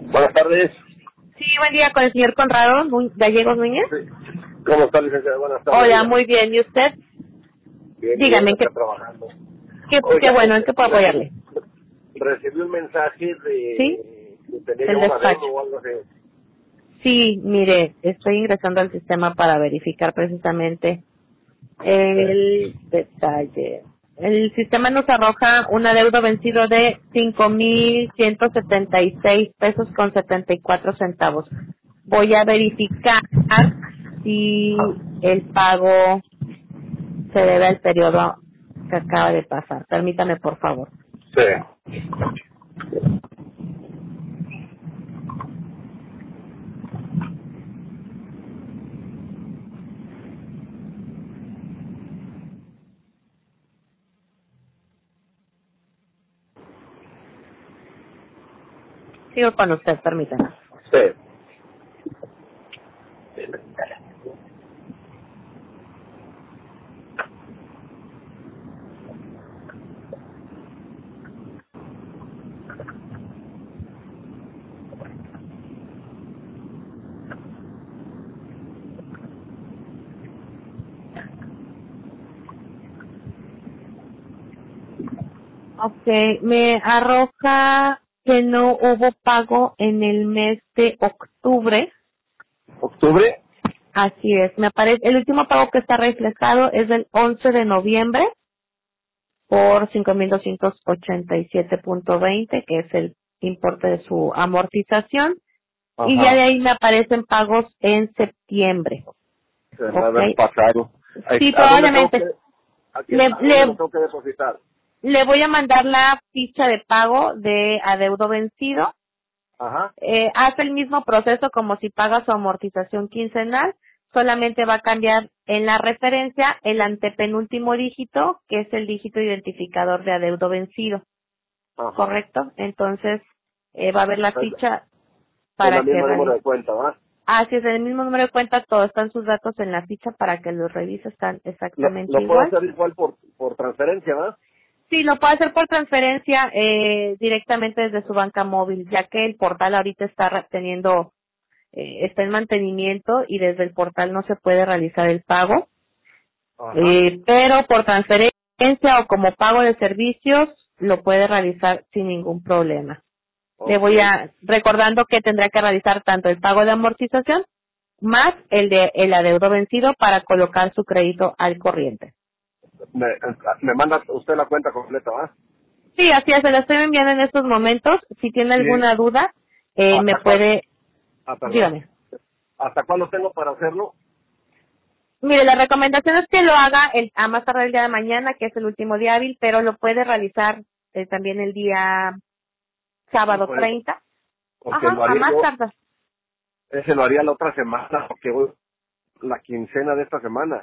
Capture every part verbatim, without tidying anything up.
Buenas tardes. Sí, buen día con el señor Conrado Nú- Gallegos Núñez. Sí. ¿Cómo está, licenciada? Buenas tardes. Hola, muy bien. ¿Y usted? Bien, Dígame, bien, ¿qué, está trabajando. qué, qué Oiga, bueno, ¿en este, qué puedo apoyarle? recibí un mensaje ¿Sí? de que tenía El yo un adeudo despacho. o algo así. Sí, mire, estoy ingresando al sistema para verificar precisamente el detalle. El sistema nos arroja un adeudo vencido de cinco mil ciento setenta y seis pesos con setenta y cuatro centavos. Voy a verificar si el pago se debe al periodo que acaba de pasar. Permítame, por favor. Sí. Sigo con usted, permítame. Sí. Ok, me arroja que no hubo pago en el mes de octubre. ¿Octubre? Así es, me aparece, el último pago que está reflejado es del once de noviembre por cinco mil doscientos ochenta y siete punto veinte, que es el importe de su amortización. Y ya de Ajá. ahí me aparecen pagos en septiembre. Se me Ok, haber pasado. sí, ¿A dónde tengo que, probablemente. a, quién- Le, a dónde lo le, tengo que depositar? le voy a mandar la ficha de pago de adeudo vencido. Ajá. Eh, hace el mismo proceso como si paga su amortización quincenal, solamente va a cambiar en la referencia el antepenúltimo dígito, que es el dígito identificador de adeudo vencido, Ajá. ¿correcto? Entonces, eh, va a haber la Es, ficha es la para que misma número realice. de cuenta, ¿va? Ah, si es el mismo número de cuenta, todos están sus datos en la ficha para que los revise, están Lo, exactamente lo puedo igual. hacer igual por, por transferencia, ¿va? Sí, lo puede hacer por transferencia eh, directamente desde su banca móvil, ya que el portal ahorita está re- teniendo, eh, está en mantenimiento y desde el portal no se puede realizar el pago, Ajá. eh, pero por transferencia o como pago de servicios lo puede realizar sin ningún problema. Le Ok. voy a, recordando que tendrá que realizar tanto el pago de amortización más el de el adeudo vencido para colocar su crédito al corriente. Me, me manda usted la cuenta completa, ¿va? Sí, así es, se la estoy enviando en estos momentos. Si tiene Y alguna duda, eh, me hasta cuándo, puede, ah, perdón, dígame. ¿hasta cuándo tengo para hacerlo? Mire, la recomendación es que lo haga el, a más tardar el día de mañana, que es el último día hábil, pero lo puede realizar eh, también el día sábado Por eso, treinta. porque Ajá, lo a haría más yo, tardar. ese lo haría la otra semana, porque voy la quincena de esta semana.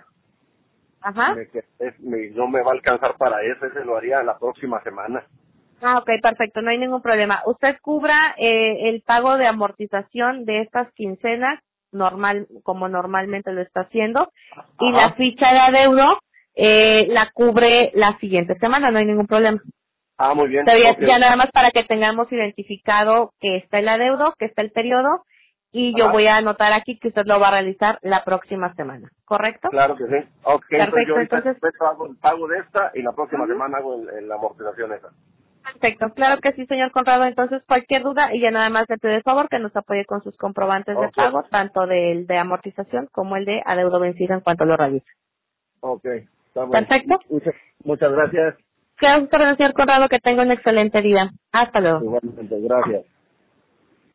Ajá. Me, que- es- me- no me va a alcanzar para eso, ese lo haría la próxima semana. Ah, ok, perfecto, no hay ningún problema. Usted cubra eh, el pago de amortización de estas quincenas, normal, como normalmente lo está haciendo, y la Ajá. ficha de adeudo eh, la cubre la siguiente semana, no hay ningún problema. Ah, muy bien, Pero ya, ok. ya nada más para que tengamos identificado que está el adeudo, que está el periodo, y yo Ajá, voy a anotar aquí que usted lo va a realizar la próxima semana, ¿correcto? claro que sí. Ok, entonces yo Perfecto, ahorita entonces, hago el pago de esta y la próxima ujú, semana hago el, el- la amortización esa. perfecto, claro que sí, señor Conrado. Entonces, cualquier duda, y ya nada más le pido el favor que nos apoye con sus comprobantes de Ok, pago, tanto del de amortización como el de adeudo vencido en cuanto lo realice. ok, está bueno. Perfecto. Muchas, muchas gracias. Gracias, señor Conrado, que tenga un excelente día. Hasta luego. Igualmente, gracias.